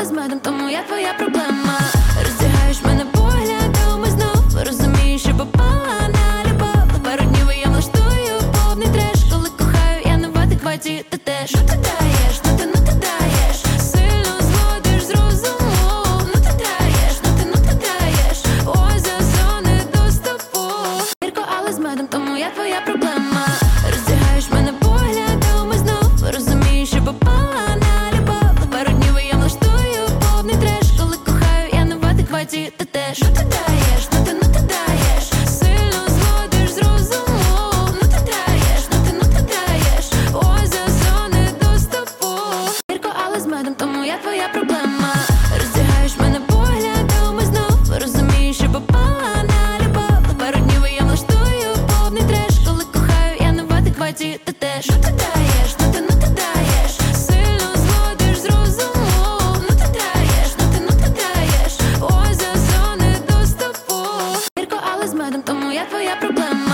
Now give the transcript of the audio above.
але з медом, тому я твоя проблема. Роздягаєш мене поглядом і знов розумієш, що попала на любов. Пару днів і я влаштую повний треш. Коли кохаю, я не в адекваті, ти теж. Ну ти даєш, ну ти даєш, сильно зводиш з розуму. Ну ти даєш, ну ти даєш, ой, за зони доступу. Гірко, але з медом, тому я твоя проблема. Роздягаєш мене поглядом і знов розумієш, що попала на любов. Пару днів і я влаштую повний треш. Коли кохаю, я не в адекваті, ти теж. Ну ти даєш, ну ти даєш, сильно зводиш з розуму. Ну ти даєш, ну ти даєш, ой, за зони доступу. Гірко, але з медом, тому я твоя проблема. Роздягаєш мене поглядом і знов розумієш, що попала на любов. Пару днів і я влаштую повний треш. Коли кохаю, я не в адекваті, ти теж. Ну ти даєш, ну ти даєш, сильно зводиш з розуму. Ну ти даєш, ну ти даєш, ой, за зони доступу. Гірко, але з медом, тому я твоя проблема.